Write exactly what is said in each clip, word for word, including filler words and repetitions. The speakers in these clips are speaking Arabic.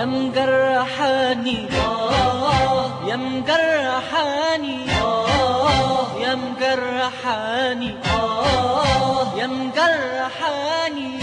يا مجرحاني آه يا مجرحاني آه يا مجرحاني آه يا مجرحاني.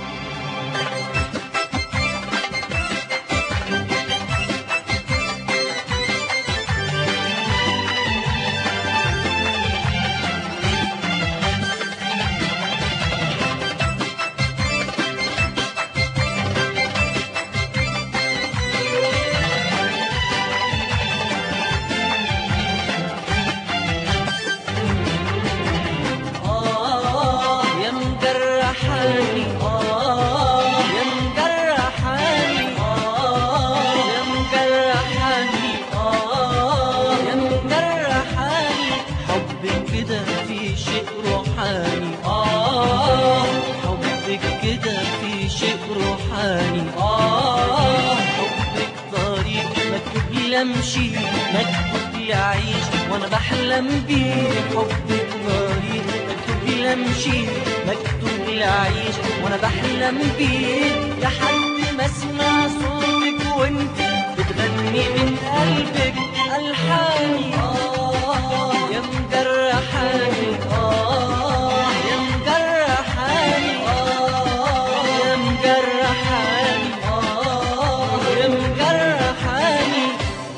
امشي مكتوب لي اعيش وانا بحلم بيه. حبك طريق مكتوب لي امشي مكتوب لي اعيش وانا بحلم بيه. لحد ما اسمع صوتك وانت بتغني من قلبك الحاني آه يا مجرحاني آه يا مجرحاني آه يا مجرحاني آه يا مجرحاني.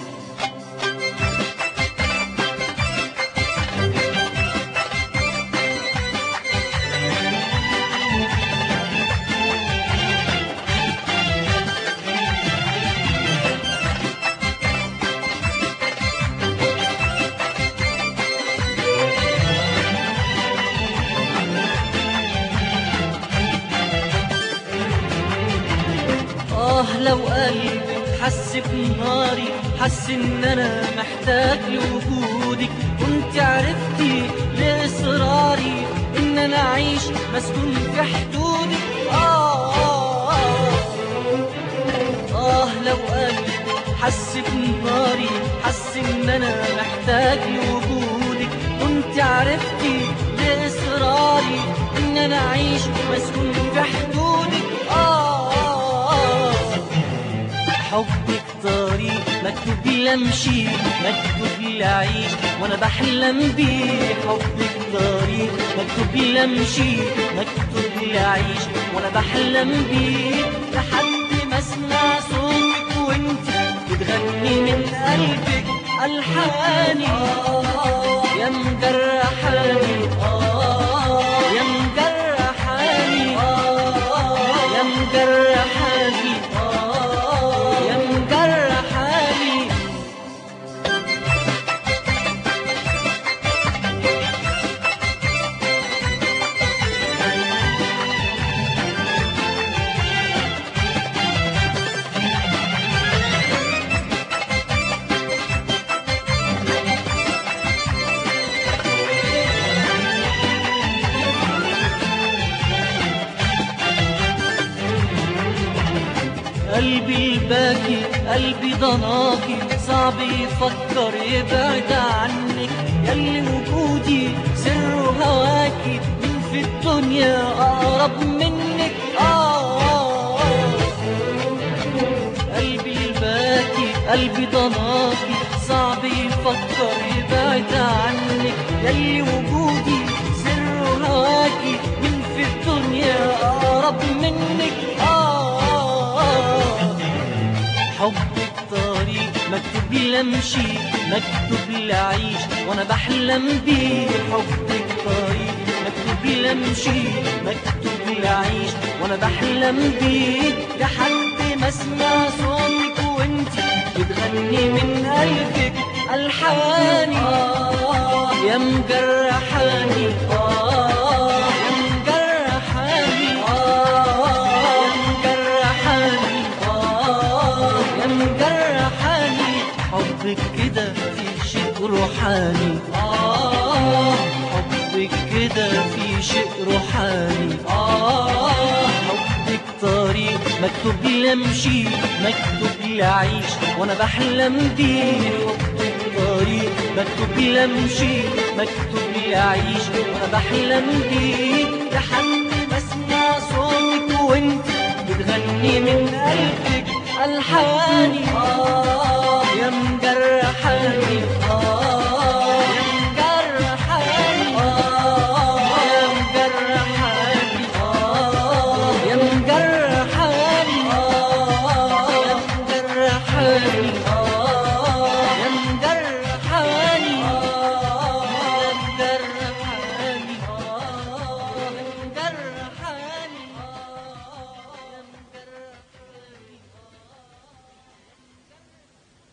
لو قلبي حس بناري حس ان انا محتاج لوجودك كنت عرفتي لاصراري ان انا اعيش مسكون في حدودك. آه, آه, آه, آه لو قلبي حس بناري حس ان انا محتاج لوجودك كنت عرفتي لاصراري ان انا اعيش مسكون في حدودك. آه حبك طريق مكتوب لي امشي مكتوب لي اعيش وانا بحلم بيه. حبك طريق مكتوب لي امشي مكتوب لي اعيش وانا بحلم بيه. لحد ما اسمع صوتك وانت بتغني من قلبك الحاني آه يا مجرحاني آه يا مجرحاني آه يا مجرحاني يا مجرحاني. قلبي الباكي قلبي ضناكي صعب يفكر يبعد عنك ياللي وجودي سر هواكي مين في الدنيا اقرب منك. آه قلبي الباكي قلبي ضناكي صعب يفكر يبعد عنك ياللي وجودي سر هواكي مين في الدنيا اقرب منك. آه حبك طريق مكتوب لي امشي مكتوب لي اعيش وانا بحلم بيه. حبك طريق مكتوب لي امشي مكتوب لي اعيش وانا بحلم بيه. لحد ما اسمع صوتك وانت بتغني من قلبك الحاني آه يا مجرحاني آه يا مجرحاني آه يا مجرحاني يا مجرحاني. حبك كده في شيء روحاني آه حبك كده في شيء روحاني آه حبك طريق مكتوب لي امشي مكتوب لي اعيش وانا بحلم بيه. حبك طريق مكتوب لي امشي مكتوب لي اعيش وانا بحلم بيه. لحد ما اسمع صوتك وانت بتغني من قلبك الحياة فاكر